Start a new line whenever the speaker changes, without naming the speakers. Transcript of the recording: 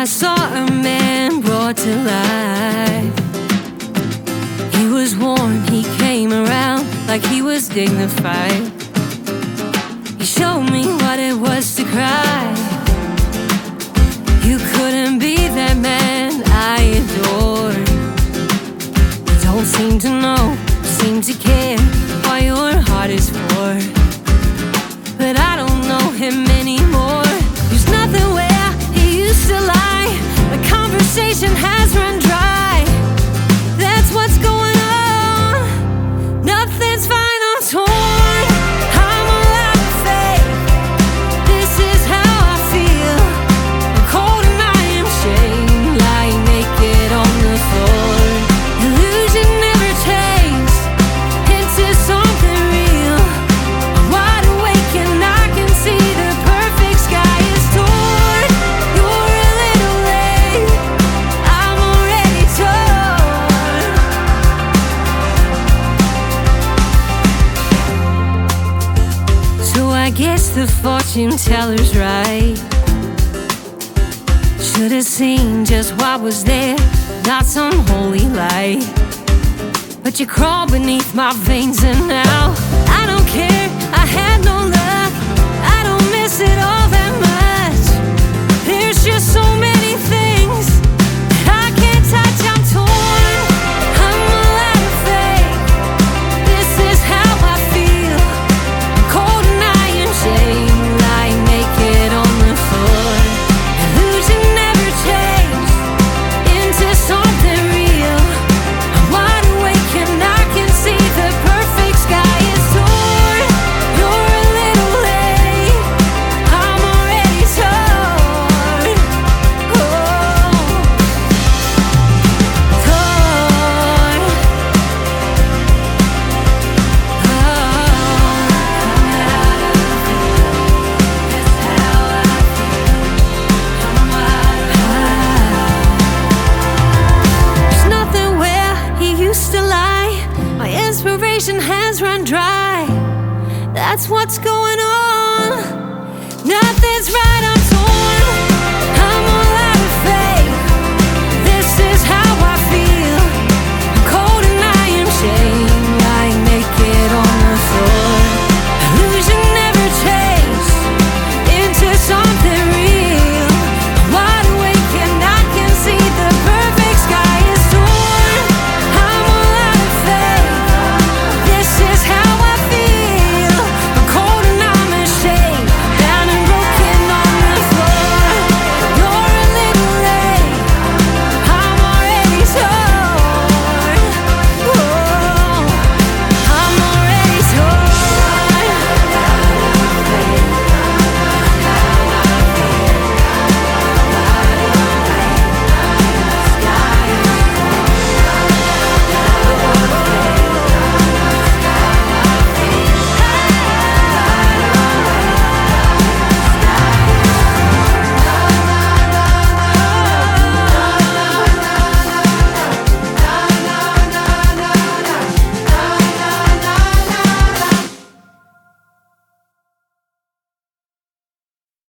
saw a man brought to life. He was warm, he came around like he was dignified. He showed me what it was to cry. You couldn't be that man I adored. You don't seem to know, seem to care what your heart is for. But I don't know him anymore. There's nothing where he used to lie. The conversation has run dry. That's what's going on. Nothing's fine, I'm torn. I'm alive with faith. This is how I feel. I'm cold and I am shamed, lying naked on the floor. Illusion never takes into something real. I'm wide awake and I can see the perfect sky is torn. You're a little late, I'm already torn. So I guess the fortune teller's right. Should've seen just what was there, not some holy light. But you crawl beneath my veins and now I don't care, I had no luck. I don't miss it all that much. There's just so many things I can't touch, I'm torn. I'm alive with faith. This is how I feel. I'm cold and I am shamed, lying naked on the floor. Illusion never changed into something real. I'm wide awake and I can see the perfect sky is torn. You're a little late, I'm already torn. Oh, torn. There's nothing where he used to lie. My inspiration has run dry. That's what's going on. Nothing's right.